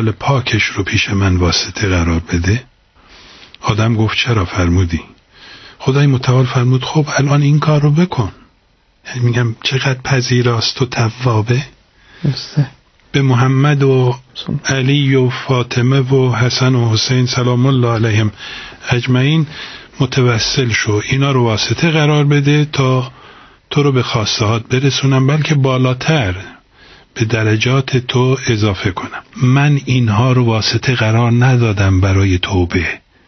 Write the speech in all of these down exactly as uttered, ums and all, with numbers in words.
آل پاکش رو پیش من واسطه قرار بده؟ آدم گفت چرا فرمودی؟ خدای متعال فرمود خب الان این کار رو بکن. یعنی میگم چقدر پذیراست و توابه. به محمد و علی و فاطمه و حسن و حسین سلام الله علیهم اجمعین متوسل شو، اینا رو واسطه قرار بده تا تو رو به خواستهات برسونم، بلکه بالاتر به درجات تو اضافه کنم. من اینها رو واسطه قرار ندادم برای توبه،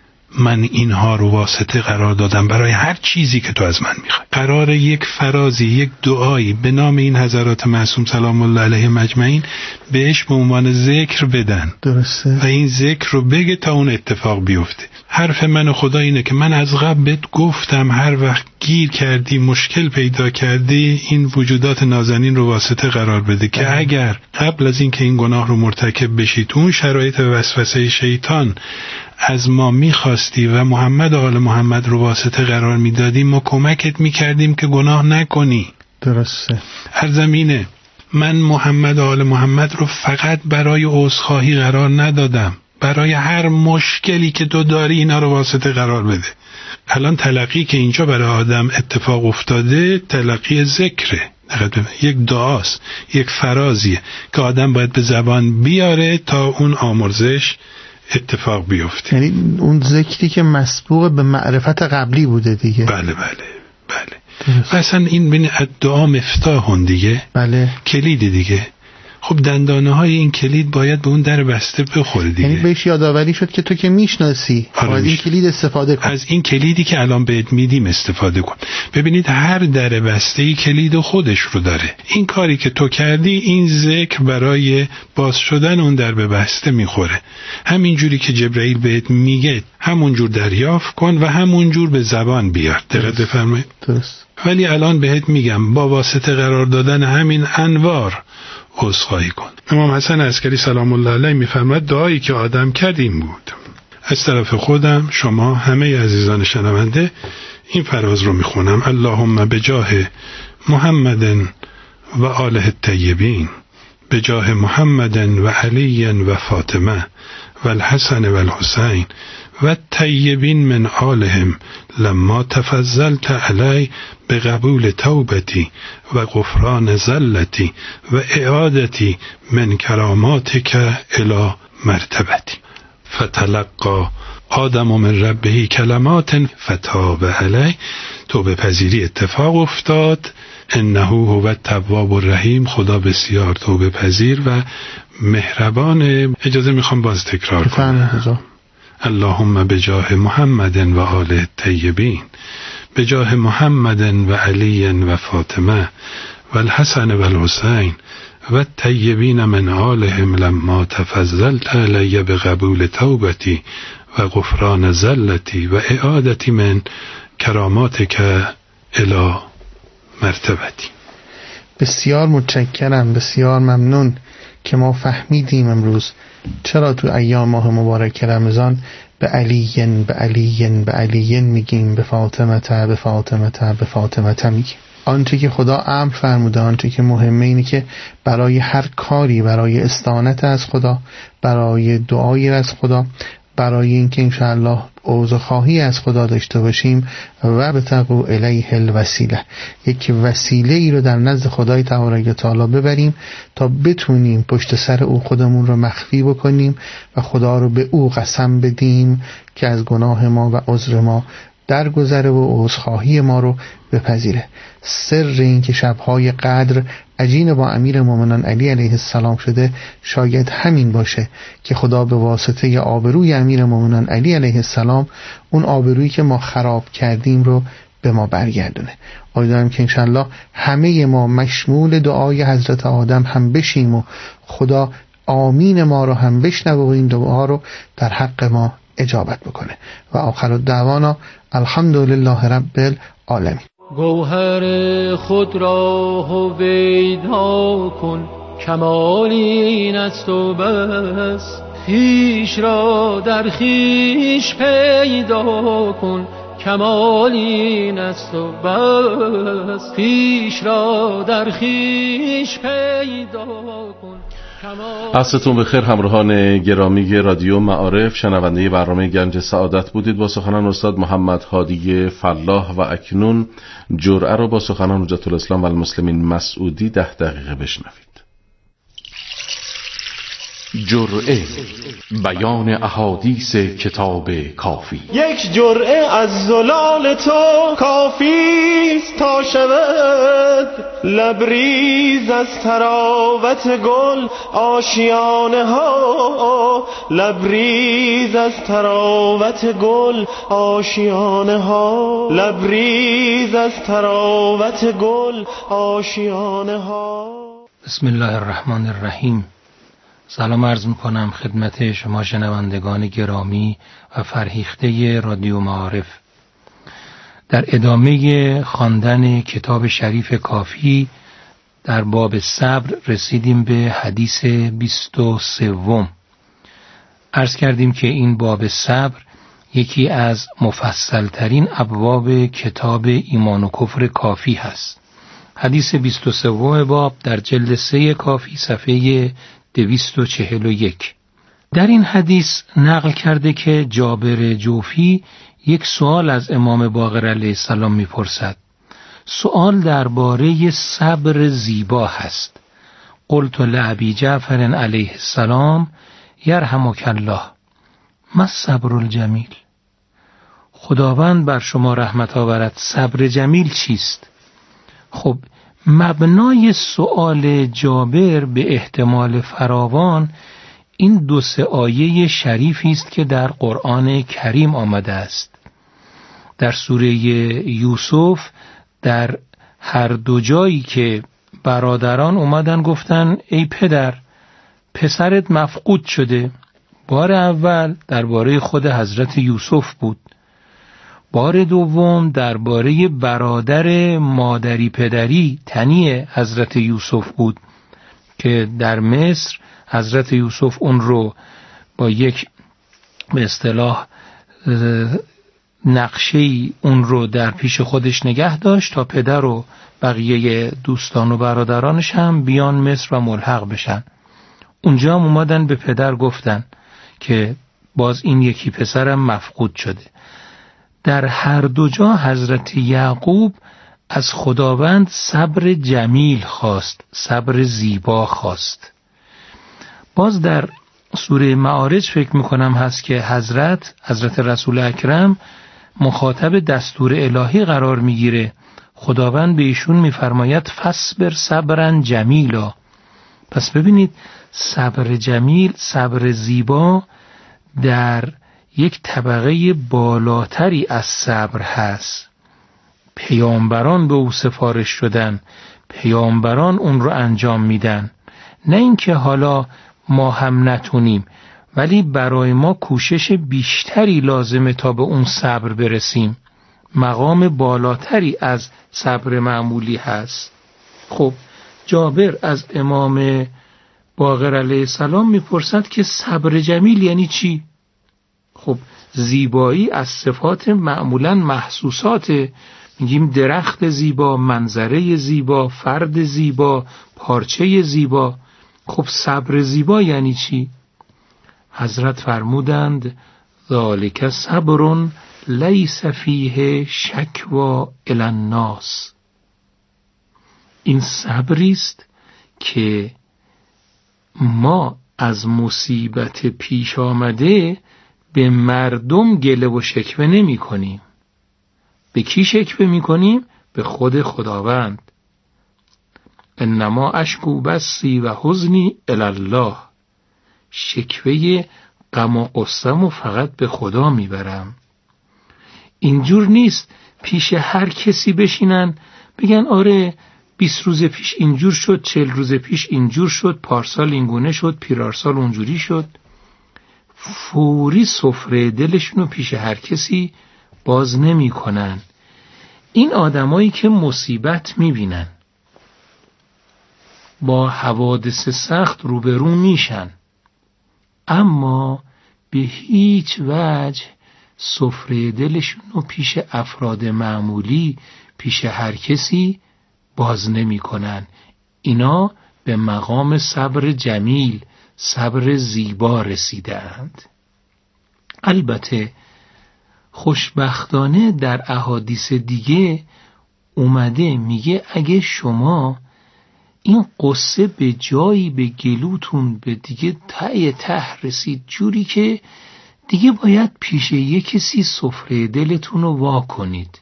من اینها رو واسطه قرار دادم برای هر چیزی که تو از من میخوای. قرار یک فرازی، یک دعایی به نام این حضرات معصوم سلام الله علیهم اجمعین بهش به عنوان ذکر بدن. درسته. و این ذکر رو بگه تا اون اتفاق بیفته. حرف من و خدا اینه که من از قبل بهت گفتم هر وقت گیر کردی، مشکل پیدا کردی، این وجودات نازنین رو واسطه قرار بده که اگر قبل از این که این گناه رو مرتکب بشی تو اون شرایط وسوسه شیطان از ما میخواستی و محمد آل محمد رو واسطه قرار میدادیم، ما کمکت میکردیم که گناه نکنی. درسته. هر زمینه من محمد آل محمد رو فقط برای عذرخواهی قرار ندادم، برای هر مشکلی که تو داری اینا رو واسطه قرار بده. الان تلقی که اینجا برای آدم اتفاق افتاده تلقی ذکره، یک دعاست، یک فرازیه که آدم باید به زبان بیاره تا اون آمرزش اتفاق بیفته. یعنی اون ذکری که مسبوق به معرفت قبلی بوده دیگه. بله بله بله. اصلا این بین دعا مفتاحون دیگه. بله. کلید دیگه. خب دندانه های این کلید باید به اون در بسته بخوره دیگه. یعنی بهش یادآوری شد که تو که میشناسی از این کلید استفاده کن. از این کلیدی که الان بهت میدیم استفاده کن. ببینید هر در بسته‌ای کلید خودش رو داره. این کاری که تو کردی این ذکر برای باز شدن اون در به بسته میخوره. همین جوری که جبرئیل بهت میگه همون جور دریافت کن و همون جور به زبان بیار. دقت بفرمایید. درست. ولی الان بهت میگم با واسطه قرار دادن همین انوار عذرخواهی کن. امام حسن عسکری سلام الله علیه میفرماید دعایی که آدم کرد این بود. از طرف خودم، شما، همه عزیزان شنونده این فراز رو میخونم: اللهم بجاه محمد و آله الطیبین، بجاه محمد و علی و فاطمه و الحسن و الحسین و الطیبین من آلهم لما تفضلت علی بقبول توبتی و غفران زلتی و اعادتی من کراماتک الی مرتبتی. فتلقى آدم من ربه کلمات فتاب علی. توبه پذیری اتفاق افتاد. انه هو التواب الرحیم. خدا بسیار توبه پذیر و مهربان. اجازه میخوام باز تکرار کنم. اللهم بجاه محمد و آله الطیبین، بجاه محمد و علی و فاطمه و الحسن و الحسین و الطیبین من آلهم لما تفضلت علی بقبول توبتی و غفران زلتی و اعادتی من کراماتک الی مرتبتی. بسیار متشکرم، بسیار ممنون که ما فهمیدیم امروز چرا تو ایام ماه مبارک رمضان به علیین به علیین به علیین میگیم، به فاطمه تا به فاطمه تا به فاطمه تا میگیم. آنچه که خدا امر فرموده، آنچه که مهمه اینه که برای هر کاری، برای استعانت از خدا، برای دعایی از خدا، برای اینکه انشاءالله عذرخواهی از خدا داشته باشیم و بتقوا الیه الوسیله، یک وسیله ای رو در نزد خدای تبارک و تعالی ببریم تا بتونیم پشت سر او خودمون رو مخفی بکنیم و خدا رو به او قسم بدیم که از گناه ما و عذر ما درگذره و عذرخواهی ما رو بپذیره. سر این که شبهای قدر عجین با امیر مومنان علی علیه السلام شده شاید همین باشه که خدا به واسطه آبروی امیر مومنان علی علیه السلام اون آبرویی که ما خراب کردیم رو به ما برگردونه. امیدوارم که انشالله همه ما مشمول دعای حضرت آدم هم بشیم و خدا آمین ما رو هم بشنوه و این دعا رو در حق ما اجابت بکنه. و آخر الدعوانا الحمدلله رب العالمین. گوهر خود را هویدا کن، کمالی این است و بس. خویش را در خویش پیدا کن، کمالی این است و بس. خویش را در خویش پیدا کن. عصرتون بخیر همراهان گرامی رادیو معارف، شنونده برنامه گنج سعادت بودید. با سخنان استاد محمد هادی فلاح و اکنون جرعه رو با سخنان حجت الاسلام و المسلمین مسعودی ده دقیقه بشنوید. جرعه، بیان احادیث کتاب کافی. یک جرعه از زلال تو کافیست تا شود لبریز از تراوت گل آشیانه ها، لبریز از تراوت گل آشیانه ها، لبریز از تراوت گل آشیانه ها. بسم الله الرحمن الرحیم. سلام عرض میکنم خدمت شما شنوندگان گرامی و فرهیخته رادیو معارف. در ادامه خواندن کتاب شریف کافی در باب صبر رسیدیم به حدیث بیست و سوم. عرض کردیم که این باب صبر یکی از مفصل ترین ابواب کتاب ایمان و کفر کافی هست. حدیث بیست و سوم باب در جلد سه کافی صفحه دویست و چهل و یک. در این حدیث نقل کرده که جابر جوفی یک سوال از امام باقر علیه السلام میپرسد. سوال درباره صبر زیبا هست. قلت لابی جعفر علیه السلام یرحمک الله ما الصبر الجمیل. خداوند بر شما رحمت آورد، صبر جمیل چیست؟ خب مبنای سؤال جابر به احتمال فراوان این دو سه آیه شریفی است که در قرآن کریم آمده است. در سوره یوسف در هر دو جایی که برادران اومدن گفتن ای پدر پسرت مفقود شده، بار اول درباره خود حضرت یوسف بود، بار دوم درباره برادر مادری پدری تنی حضرت یوسف بود که در مصر حضرت یوسف اون رو با یک به اصطلاح نقشه‌ای اون رو در پیش خودش نگه داشت تا پدر و بقیه دوستان و برادرانش هم بیان مصر و ملحق بشن. اونجا هم اومدن به پدر گفتن که باز این یکی پسرم مفقود شده. در هر دو جا حضرت یعقوب از خداوند صبر جمیل خواست، صبر زیبا خواست. باز در سوره معارج فکر میکنم هست که حضرت حضرت رسول اکرم مخاطب دستور الهی قرار میگیره. خداوند به ایشون میفرماید فصبر صبرا جمیلا. پس ببینید صبر جمیل، صبر زیبا در یک طبقه بالاتری از صبر هست. پیامبران به او سفارش شدن، پیامبران اون رو انجام میدن. نه اینکه حالا ما هم نتونیم، ولی برای ما کوشش بیشتری لازمه تا به اون صبر برسیم. مقام بالاتری از صبر معمولی هست. خب جابر از امام باقر علیه السلام میپرسد که صبر جمیل یعنی چی؟ خب زیبایی از صفات معمولاً محسوسات، میگیم درخت زیبا، منظره زیبا، فرد زیبا، پارچه زیبا. خب صبر زیبا یعنی چی؟ حضرت فرمودند ذالک صبر لیس فیه شکوا الی الناس. این صبری است که ما از مصیبت پیش آمده به مردم گله و شکوه نمی کنیم. به کی شکوه می کنیم؟ به خود خداوند. انما اشکو بسی و حزنی الی الله. شکوه غم و غصه‌مو فقط به خدا میبرم. اینجور نیست پیش هر کسی بشینن بگن آره بیست روز پیش اینجور شد، چهل روز پیش اینجور شد، پارسال اینگونه شد، پیرارسال اونجوری شد. فوری سفره دلشونو پیش هر کسی باز نمی کنن. این آدمایی که مصیبت میبینن با حوادث سخت روبرو میشن، اما به هیچ وجه سفره دلشونو پیش افراد معمولی، پیش هر کسی باز نمی کنن. اینا به مقام صبر جمیل، صبر زیبا رسیدند. البته خوشبختانه در احادیث دیگه اومده میگه اگه شما این قصه به جایی به گلوتون به دیگه ته ته رسید، جوری که دیگه باید پیش یک کسی سفره دلتون رو وا کنید.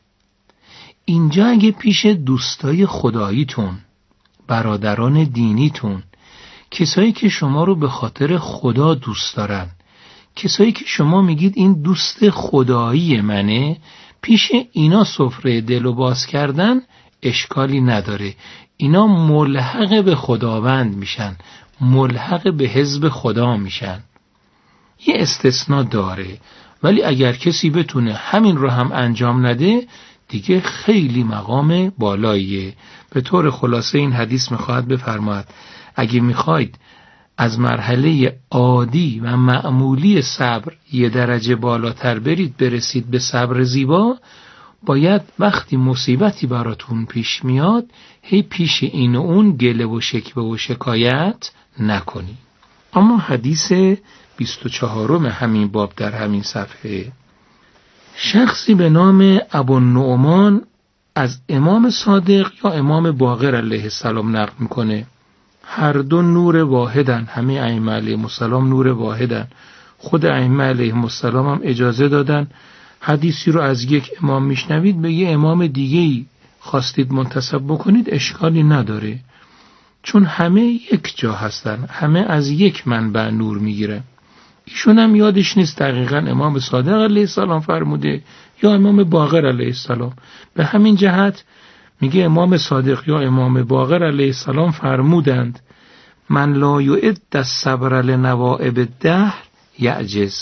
اینجا اگه پیش دوستای خداییتون، برادران دینیتون، کسایی که شما رو به خاطر خدا دوست دارن، کسایی که شما میگید این دوست خدایی منه، پیش اینا سفره دل رو باز کردن اشکالی نداره. اینا ملحق به خداوند میشن، ملحق به حزب خدا میشن. یه استثناء داره، ولی اگر کسی بتونه همین رو هم انجام نده دیگه خیلی مقام بالاییه. به طور خلاصه این حدیث میخواهد بفرماید اگه میخواید از مرحله عادی و معمولی صبر یه درجه بالاتر برید، برسید به صبر زیبا، باید وقتی مصیبتی براتون پیش میاد هی پیش این و اون گله و شکوه و شکایت نکنی. اما حدیث بیست و چهارم همین باب در همین صفحه، شخصی به نام ابوالنعمان از امام صادق یا امام باقر علیه السلام نقل میکنه. هر دو نور واحدن، همه ائمه علیهم السلام نور واحدن. خود ائمه علیهم السلام هم اجازه دادن حدیثی رو از یک امام میشنوید به یه امام دیگه‌ای خواستید منتسب بکنید اشکالی نداره، چون همه یک جا هستن، همه از یک منبع نور میگیرن. ایشون هم یادش نیست دقیقاً امام صادق علیه السلام فرموده یا امام باقر علیه السلام. به همین جهت میگه امام صادق یا امام باقر علیه السلام فرمودند من لا یعد الصبر لنوائب الدهر یعجز.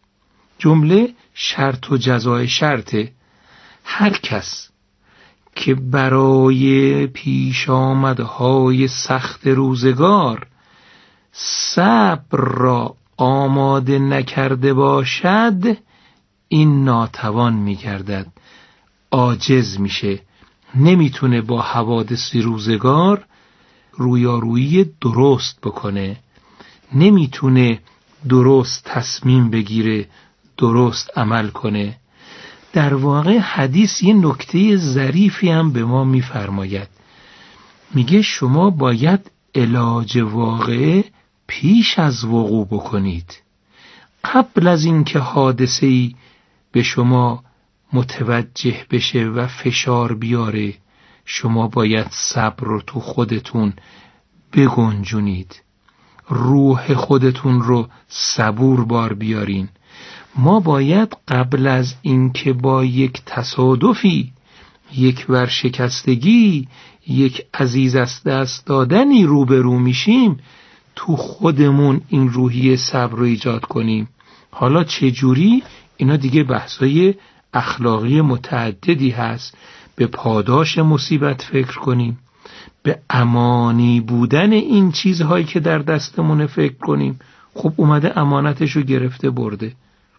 جمله شرط و جزای شرطه. هر کس که برای پیش آمدهای سخت روزگار صبر را آماده نکرده باشد این ناتوان می‌گردد، عاجز میشه، نمیتونه با حوادث روزگار رویارویی درست بکنه، نمیتونه درست تصمیم بگیره، درست عمل کنه. در واقع حدیث یه نکته ظریفی هم به ما میفرماید. میگه شما باید علاج واقعه پیش از وقوع بکنید. قبل از اینکه حادثه‌ای به شما متوجه بشه و فشار بیاره، شما باید صبر رو تو خودتون بگنجونید، روح خودتون رو صبور بار بیارین. ما باید قبل از اینکه با یک تصادفی، یک ورشکستگی، یک عزیز از دست دادنی روبرو میشیم، تو خودمون این روحیه صبر رو ایجاد کنیم. حالا چه جوری؟ اینا دیگه بحثای اخلاقی متعددی هست. به پاداش مصیبت فکر کنیم، به امانی بودن این چیزهایی که در دستمون فکر کنیم. خب اومده امانتشو گرفته برده،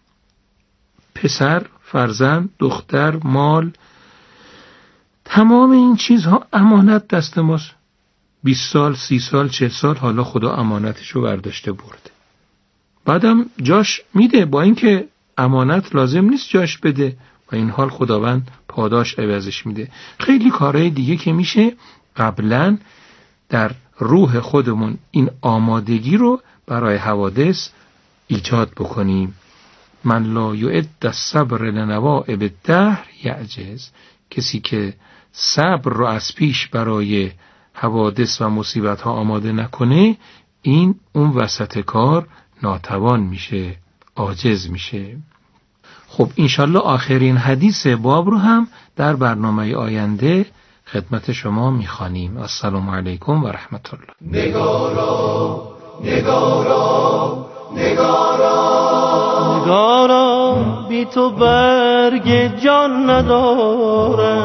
پسر، فرزند، دختر، مال، تمام این چیزها امانت دست ماست. بیست سال، سی سال، چهل سال، حالا خدا امانتشو برداشته برده. بعدم جاش میده، با اینکه امانت لازم نیست جاش بده، و این حال خداوند پاداش عوضش میده. خیلی کارهای دیگه که میشه قبلا در روح خودمون این آمادگی رو برای حوادث ایجاد بکنیم. من لا یعد الصبر لنوائب الدهر یعجز. کسی که صبر رو از پیش برای حوادث و مصیبت ها آماده نکنه، این اون وسط کار ناتوان میشه، عاجز میشه. خب انشالله آخرین حدیث باب رو هم در برنامه آینده خدمت شما میخوانیم. السلام علیکم و رحمت الله. نگارا نگارا نگارا نگارا بی تو برگ جان نداره،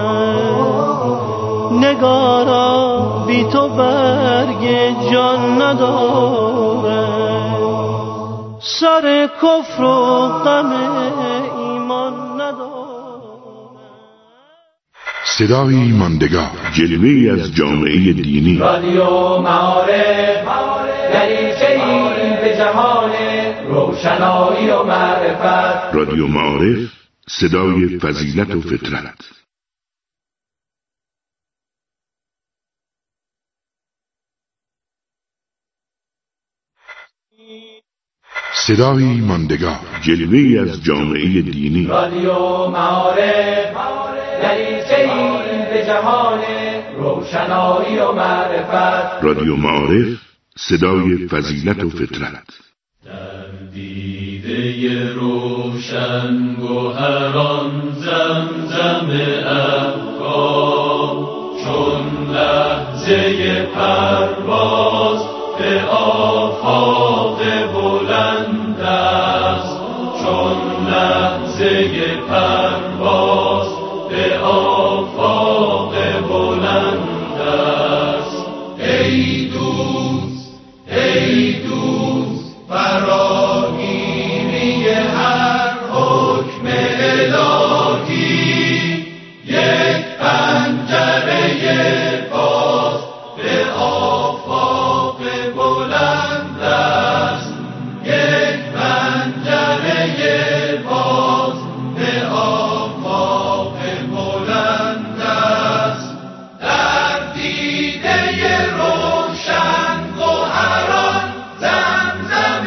نگارا بی تو برگ جان نداره، سر کفر و غم ایمان نداره. صدای ماندگار، جلوه‌ای از جامعه دینی. رادیو معارف، دریچه‌ای به جهان روشنایی و معرفت. رادیو معارف، صدای فضیلت و فطرت. صدای ماندگار، جلوه‌ای از جامعه دینی. رادیو معارف، دریچه‌ای به جهان روشنایی و معرفت. رادیو معارف، صدای فضیلت و فطرت. در دیده روشن گوهران زمزم افکار، چون لحظه پرواز به آفاق بلند است، چون لحظه پرواز به آفاق بلند است. ای دوست، ای دوست، فراگیری هر حکم الهی، یک پنجره باز به آفاق بلند است، یک پنجره باز به آفاق بلند است. در دیده روشن گوهران زمزم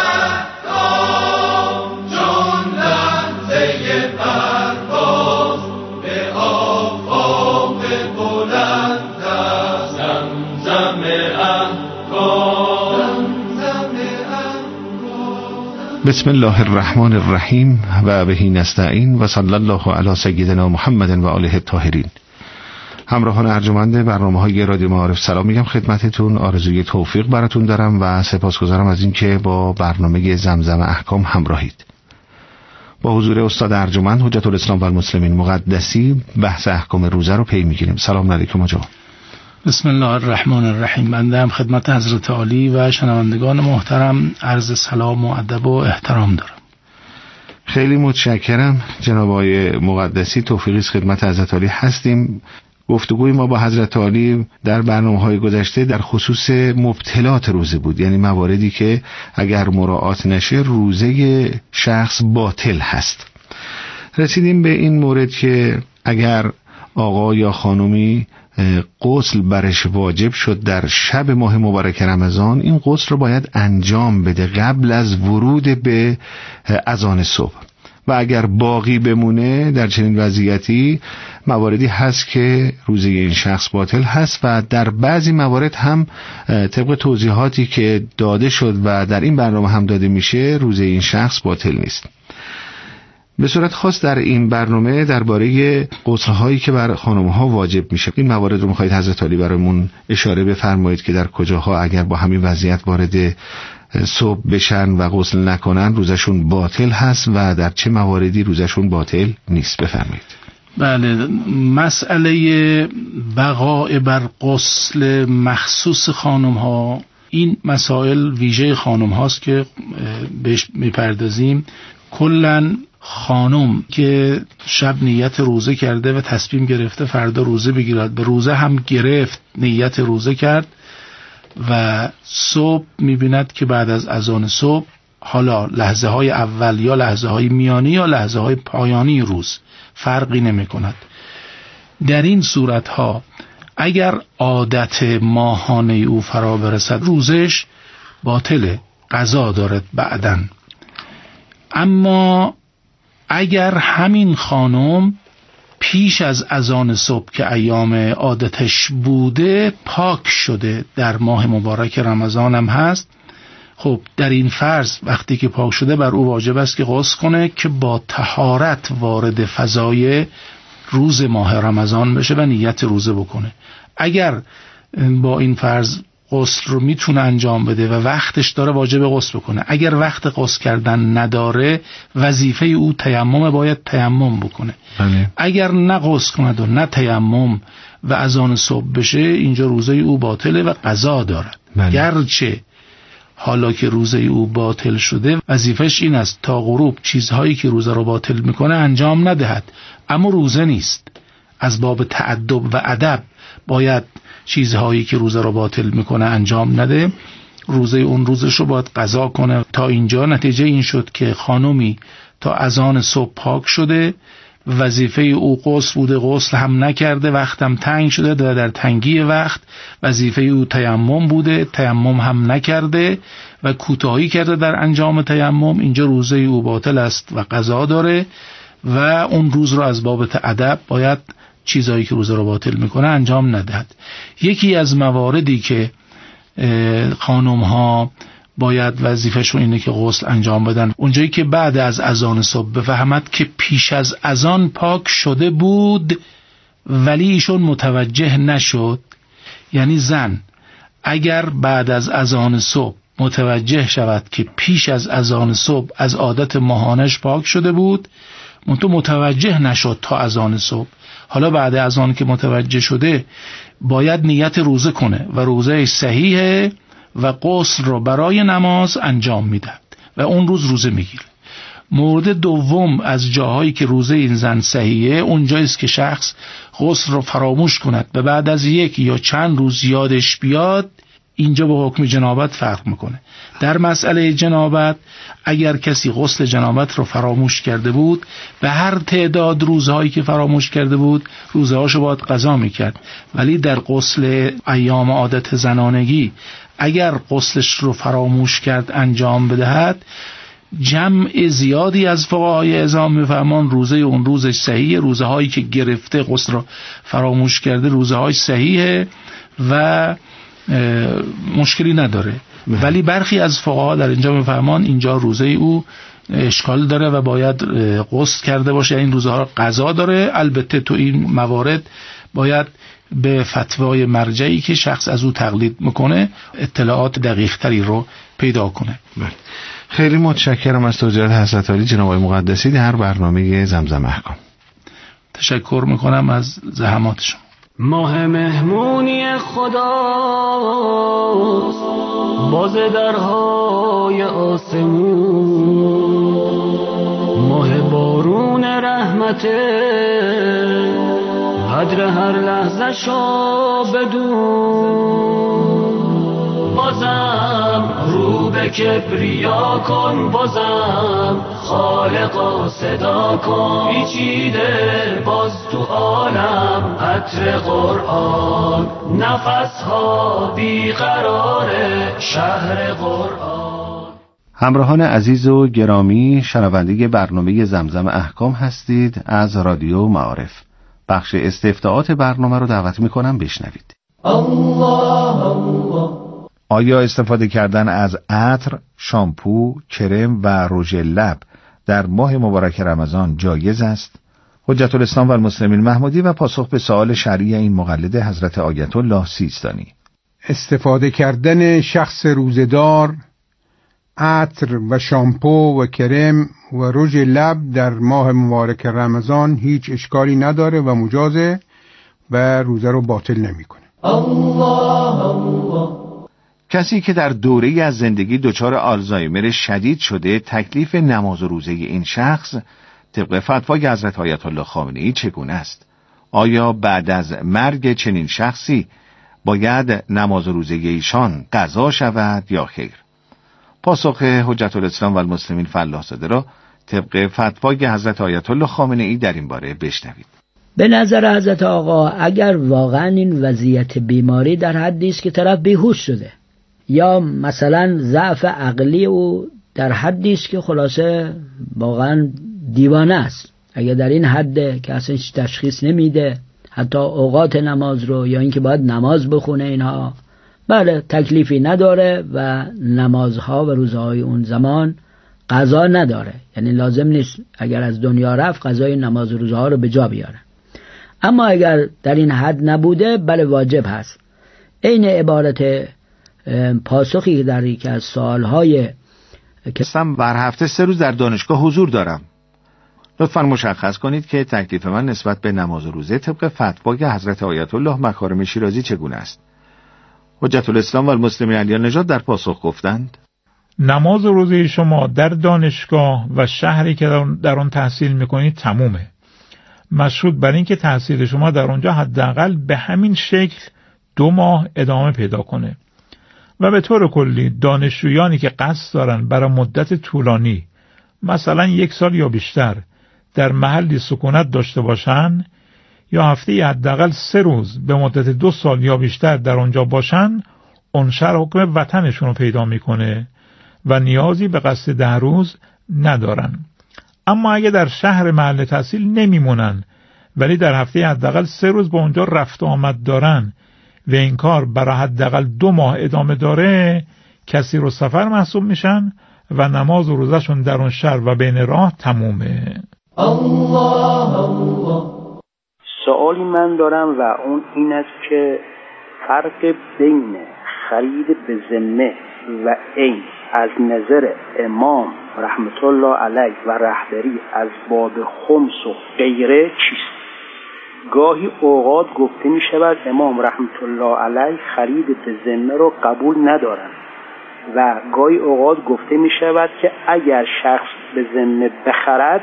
احکام، چون لحظه پرواز به آفاق بلند است. زمزم احکام، زمزم احکام. بسم الله الرحمن الرحیم و بهی نستعین و صلی الله علی سیدنا محمد و آله الطاهرین. همراهان ارجمند برنامه‌های رادیو معارف سلام میگم خدمتتون، آرزوی توفیق براتون دارم و سپاسگزارم از اینکه با برنامه زمزم احکام همراهید. با حضور استاد ارجمند حجت الاسلام و المسلمین مقدسی بحث احکام روزه رو پی میگیریم. سلام علیکم آقا. بسم الله الرحمن الرحیم. بنده هم خدمت حضرت عالی و شنوندگان محترم عرض سلام و ادب و احترام دارم. خیلی متشکرم جناب آقای مقدسی، توفیقی از خدمت حضرت عالی هستیم. گفتگوی ما با حضرت عالی در برنامه‌های گذشته در خصوص مبطلات روزه بود، یعنی مواردی که اگر مراعات نشه روزه شخص باطل هست. رسیدیم به این مورد که اگر آقا یا خانمی غسل برش واجب شد در شب ماه مبارک رمضان، این غسل رو باید انجام بده قبل از ورود به اذان صبح و اگر باقی بمونه در چنین وضعیتی مواردی هست که روزه این شخص باطل هست و در بعضی موارد هم طبق توضیحاتی که داده شد و در این برنامه هم داده میشه روزه این شخص باطل نیست. به صورت خاص در این برنامه درباره غسل‌هایی که بر خانم‌ها واجب میشه این موارد رو می‌خواید حضرت علی برامون اشاره بفرمایید که در کجاها اگر با همین وضعیت وارد صبح بشن و غسل نکنن روزشون باطل هست و در چه مواردی روزشون باطل نیست. بفرمایید. بله، مسئله بقاء بر غسل مخصوص خانم‌ها، این مسائل ویژه خانم هاست که بهش میپردازیم. کلن خانم که شب نیت روزه کرده و تصمیم گرفته فردا روزه بگیرد، به روزه هم گرفت، نیت روزه کرد و صبح میبیند که بعد از اذان صبح، حالا لحظه های اول یا لحظه های میانی یا لحظه های پایانی روز فرقی نمی کند، در این صورت ها اگر عادت ماهانه او فرا برسد روزش باطله، قضا دارد بعدن. اما اگر همین خانم پیش از اذان صبح که ایام عادتش بوده پاک شده، در ماه مبارک رمضان هم هست، خب در این فرض وقتی که پاک شده بر او واجب است که غسل کنه که با طهارت وارد فضای روز ماه رمضان بشه و نیت روزه بکنه. اگر با این فرض غسل رو میتونه انجام بده و وقتش داره واجب غسل بکنه، اگر وقت غسل کردن نداره وظیفه او تیمم، باید تیمم بکنه. بله. اگر نه غسل کند و نه تیمم و اذان صبح بشه اینجا روزه او باطله و قضا دارد. بله. گرچه حالا که روزه او باطل شده وظیفش این است تا غروب چیزهایی که روزه رو باطل میکنه انجام ندهد، اما روزه نیست. از باب تأدب و ادب باید چیزهایی که روزه رو باطل میکنه انجام نده، روزه اون روزش رو باید قضا کنه. تا اینجا نتیجه این شد که خانومی تا اذان صبح پاک شده، وظیفه او غسل بوده، غسل هم نکرده، وقتم تنگ شده و در تنگی وقت وظیفه او تیمم بوده، تیمم هم نکرده و کوتاهی کرده در انجام تیمم. اینجا روزه او باطل است و قضا داره و اون روز رو از باب ادب باید چیزایی که روزه رو باطل میکنه انجام ندهد. یکی از مواردی که خانم ها باید وظیفه‌شون اینه که غسل انجام بدن اونجایی که بعد از اذان صبح بفهمد که پیش از اذان پاک شده بود ولی ایشون متوجه نشد. یعنی زن اگر بعد از اذان صبح متوجه شود که پیش از اذان صبح از عادت ماهانش پاک شده بود، منتها متوجه نشد تا اذان صبح، حالا بعد از آن که متوجه شده باید نیت روزه کنه و روزه صحیحه و غسل رو برای نماز انجام میده و اون روز روزه میگیره. مورد دوم از جاهایی که روزه این زن صحیحه اونجاییست که شخص غسل رو فراموش کند و بعد از یک یا چند روز یادش بیاد. اینجا با حکم جنابت فرق میکنه. در مسئله جنابت اگر کسی غسل جنابت رو فراموش کرده بود، به هر تعداد روزهایی که فراموش کرده بود روزهاشو باید قضا میکرد، ولی در غسل ایام عادت زنانگی اگر غسلش رو فراموش کرد انجام بدهد، جمع زیادی از فقهای اعظام میفرمان روزه اون روزش صحیحه، روزه هایی که گرفته غسل رو فراموش کرده روزه های صحیحه و مشکلی نداره. ولی برخی از فقها در اینجا میفرمان اینجا روزه او اشکال داره و باید غسل کرده باشه، این روزه ها قضا داره. البته تو این موارد باید به فتوای مرجعی که شخص از او تقلید میکنه اطلاعات دقیق تری رو پیدا کنه. بله. خیلی متشکرم از توضیحات حضرت عالی جناب آقای مقدسی در برنامه زمزم احکام. تشکر میکنم از زحمات شما. ماه مهمونی خداست باز درهای آسمون، ماه بارون رحمته قدر هر لحظه شو بدون. بازم رو به کبریا کن، بازم خالقا صدا کن، پیچیده باز تو عالم عطر قرآن، نفسها بیقرار شهر قرآن. همراهان عزیز و گرامی، شنونده برنامه زمزم احکام هستید از رادیو معارف. بخش استفتاءات برنامه رو دعوت میکنم بشنوید. الله الله. آیا استفاده کردن از عطر، شامپو، کرم و رژ لب در ماه مبارک رمضان جایز است؟ حجت الاسلام و المسلمین محمودی و پاسخ به سوال شرعی این مقلد حضرت آیت الله سیستانی. استفاده کردن شخص روزدار عطر و شامپو و کرم و رژ لب در ماه مبارک رمضان هیچ اشکالی نداره و مجازه و روزه رو باطل نمیکنه. الله الله. کسی که در دوره‌ای از زندگی دچار آلزایمر شدید شده، تکلیف نماز و روزه این شخص طبق فتوای حضرت آیت الله خامنه‌ای چگونه است؟ آیا بعد از مرگ چنین شخصی باید نماز و روزه ایشان قضا شود یا خیر؟ پاسخ حجت الاسلام و المسلمین فلاح زاده را طبق فتوای حضرت آیت الله خامنه‌ای در این باره بشنوید. به نظر حضرت آقا اگر واقعا این وضعیت بیماری در حدی است که طرف بیهوش شده یا مثلا ضعف عقلی او در حدی است که خلاصه واقعا دیوانه است، اگر در این حد که اصلا هیچ تشخیص نمیده حتی اوقات نماز رو یا اینکه باید نماز بخونه اینها، بله تکلیفی نداره و نمازها و روزهای اون زمان قضا نداره، یعنی لازم نیست اگر از دنیا رفت قضای نماز و روزها رو به جا بیاره. اما اگر در این حد نبوده بله واجب هست. این عبارت پاسخی در یکی از سوالهای که بر هفته سه روز در دانشگاه حضور دارم، لطفاً مشخص کنید که تکلیف من نسبت به نماز و روزه طبق فتوای حضرت آیت الله مکارم شیرازی چگونه است؟ حجت الاسلام و المسلمین علی نژاد در پاسخ گفتند: نماز و روزه شما در دانشگاه و شهری که در آن تحصیل میکنید تمومه، مشروط بر این که تحصیل شما در اونجا حداقل به همین شکل دو ماه ادامه پیدا کنه. و به طور کلی دانشجویانی که قصد دارن برای مدت طولانی، مثلا یک سال یا بیشتر، در محلی سکونت داشته باشن یا هفته حداقل سه روز به مدت دو سال یا بیشتر در اونجا باشن، اون شهر حکم وطنشون رو پیدا میکنه و نیازی به قصد ده روز ندارن. اما اگه در شهر محل تحصیل نمیمونن ولی در هفته حداقل سه روز به اونجا رفت و آمد دارن و این کار برای حداقل دو ماه ادامه داره، کسی رو سفر محسوب میشن و نماز و روزشون در اون شهر و بین راه تمومه. الله الله. سوالی من دارم و اون این است که فرق بین خرید به ذمه و عین از نظر امام رحمت الله علیه و رهبری از باب خمس و غیره چیست؟ گاهی اوقات گفته می شود امام رحمت الله علیه خرید به ذمه رو قبول ندارند و گاهی اوقات گفته می شود که اگر شخص به ذمه بخرد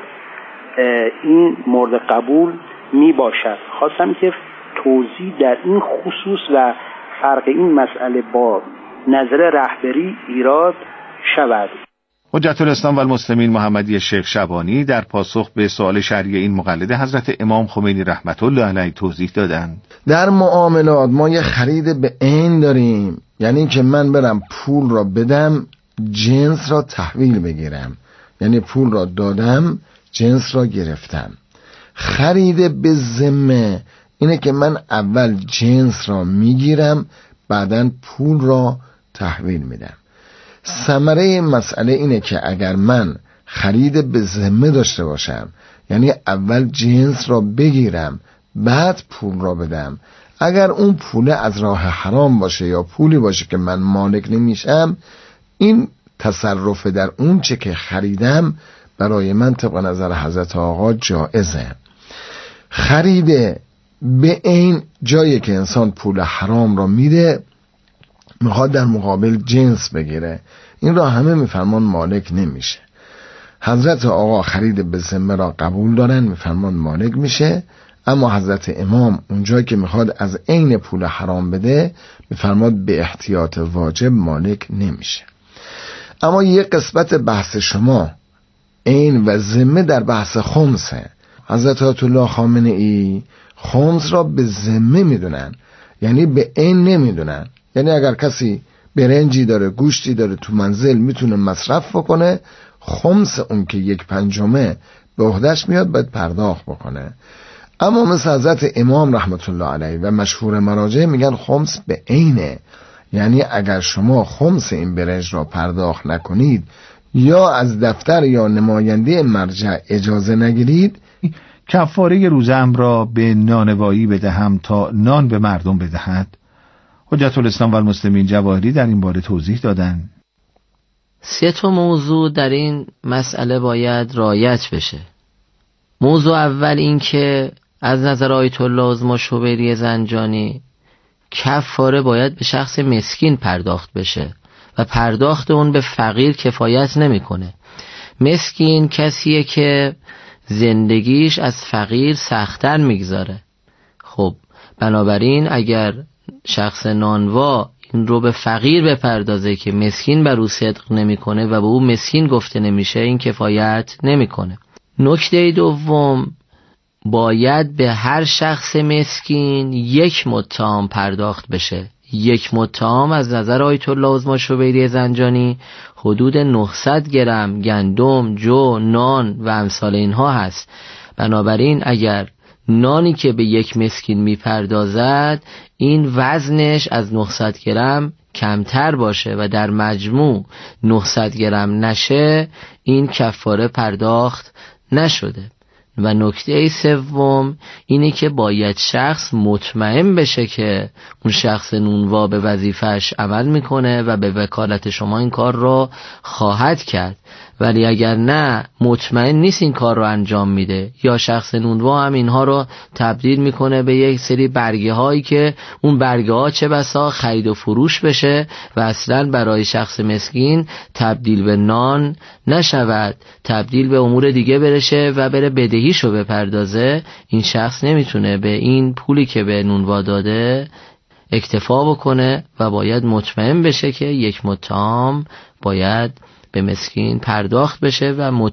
این مورد قبول می باشد. خواستم که توضیح در این خصوص و فرق این مسئله با نظر رهبری ایراد شود. حجت الاسلام و المسلمین محمدی شیخ شبانی در پاسخ به سوال شرعی این مقلد حضرت امام خمینی رحمت الله علیه توضیح دادند. در معاملات ما یه خرید به عین داریم، یعنی که من برم پول را بدم جنس را تحویل بگیرم، یعنی پول را دادم جنس را گرفتم. خرید به ذمه اینه که من اول جنس را میگیرم بعداً پول را تحویل میدم. ثمره مسئله اینه که اگر من خرید به ذمه داشته باشم، یعنی اول جنس را بگیرم بعد پول را بدم، اگر اون پول از راه حرام باشه یا پولی باشه که من مالک نمیشم، این تصرف در اون چه که خریدم برای من طبق نظر حضرت آقا جائزه. خرید به این جایی که انسان پول حرام را میده میخواد در مقابل جنس بگیره، این را همه میفرمان مالک نمیشه. حضرت آقا خرید به ذمه را قبول دارن، میفرمان مالک میشه، اما حضرت امام اونجایی که میخواد از عین پول حرام بده میفرماد به احتیاط واجب مالک نمیشه. اما یک قسمت بحث شما عین و ذمه در بحث خمسه. حضرت آیت الله خامنه ای خمس را به ذمه میدونن، یعنی به عین نمیدونن. یعنی اگر کسی برنجی داره، گوشتی داره تو منزل میتونه مصرف بکنه، خمس اون که یک پنجمه به عهده‌اش میاد باید پرداخت بکنه. اما مثل حضرت امام رحمت الله علیه و مشهور مراجع میگن خمس به عینه، یعنی اگر شما خمس این برنج را پرداخت نکنید یا از دفتر یا نماینده مرجع اجازه نگیرید، کفاره روزم را به نانوایی بدهم تا نان به مردم بدهد. حجت الاسلام و المسلمین جواهری در این باره توضیح دادند. سه تا موضوع در این مسئله باید رعایت بشه. موضوع اول این که از نظر آیت الله عظما شوبری زنجانی کفاره باید به شخص مسکین پرداخت بشه و پرداخت اون به فقیر کفایت نمیکنه. مسکین کسیه که زندگیش از فقیر سخت‌تر میگذاره. خب بنابراین اگر شخص نانوا این رو به فقیر بپردازه که مسکین بر او صدق نمیکنه و به او مسکین گفته نمیشه، این کفایت نمیکنه. نکته دوم، باید به هر شخص مسکین یک متام پرداخت بشه. یک متام از نظر آیت الله عظما شوبری زنجانی حدود نهصد گرم گندم، جو، نان و امثال اینها هست. بنابراین اگر نانی که به یک مسکین میپردازد این وزنش از نهصد گرم کمتر باشه و در مجموع نهصد گرم نشه، این کفاره پرداخت نشده. و نکته سوم اینه که باید شخص مطمئن بشه که اون شخص نونوا به وظیفش عمل میکنه و به وکالت شما این کار رو خواهد کرد، ولی اگر نه مطمئن نیست این کار رو انجام میده، یا شخص نونوا هم اینها رو تبدیل میکنه به یک سری برگه هایی که اون برگه ها چه بسا خرید و فروش بشه و اصلا برای شخص مسکین تبدیل به نان نشود، تبدیل به امور دیگه برشه و بره بدهی بدهیشو بپردازه، این شخص نمیتونه به این پولی که به نونوا داده اکتفا بکنه و باید مطمئن بشه که یک متام باید به مسکین پرداخت بشه و